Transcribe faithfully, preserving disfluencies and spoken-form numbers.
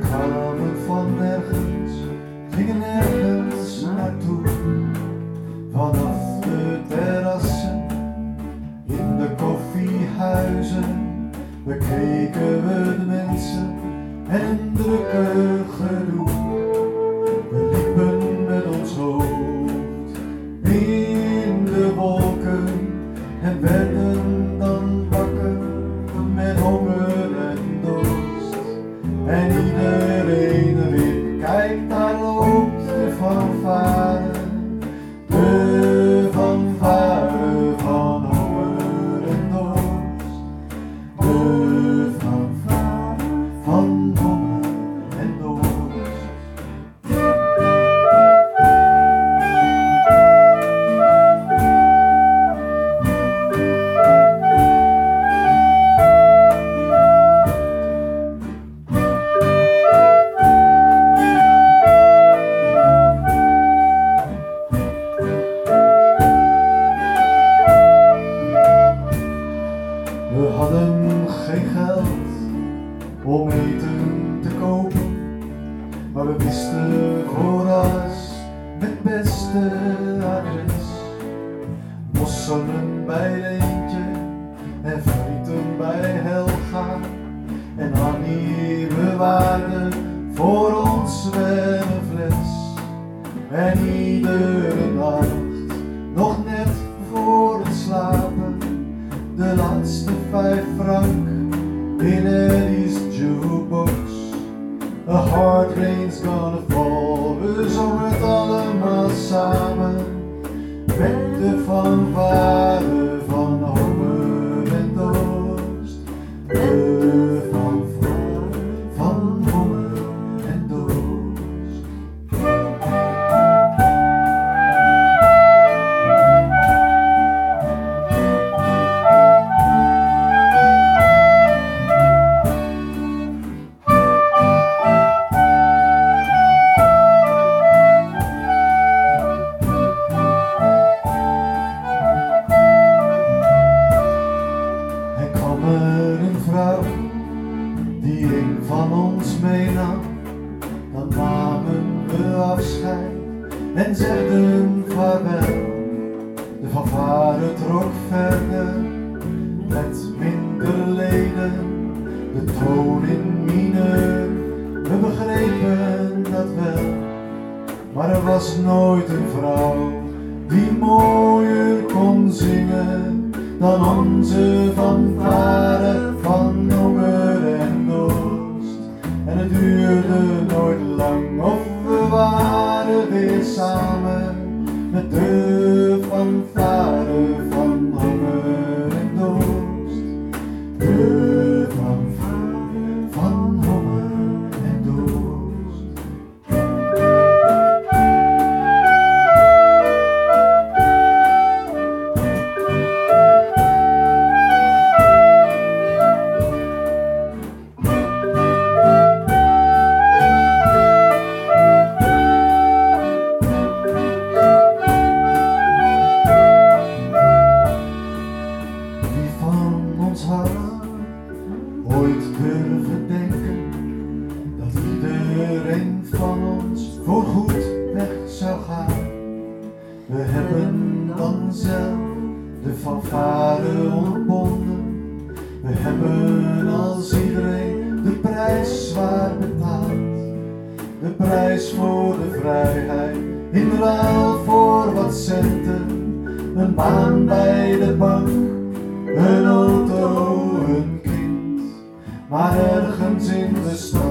kwamen van nergens, gingen nergens naartoe. Vanaf de terrassen, in de koffiehuizen, bekeken we de mensen en een drukke gedoe. We liepen met ons hoofd in de wolken en werden dan wakker met honger en dorst. En iedereen riep, kijk daar loopt de fanfare, de fanfare van honger en dorst. De fanfare van honger en dorst. We hadden geen geld om eten te kopen, maar we wisten voorras het beste adres. Mosselen bij Leentje en frieten bij Helga en Annie bewaarde voor ons wel een fles. En iedere nacht, nog net voor het slapen, de laatste vijf frank in Eddie's jukebox. A hard rain's gonna fall, we zongen het allemaal samen met de fanfare van honger en dorst. De fanfare van honger en dorst. Die een van ons meenam, dan namen we afscheid en zegden vaarwel. De fanfare trok verder met minder leden, de toon in mineur, we begrepen dat wel. Maar er was nooit een vrouw die mooier kon zingen dan onze fanfare van honger en dorst. En het duurde nooit lang of we waren weer samen met de fanfare van honger en dorst. De fanfare van honger en dorst. Ooit durven denken dat iedereen van ons voorgoed weg zou gaan. We hebben dan zelf de fanfare ontbonden. We hebben als iedereen de prijs zwaar betaald. De prijs voor de vrijheid in ruil voor wat centen. Een baan bij de bank, een auto, een kind. Maar ergens in de stad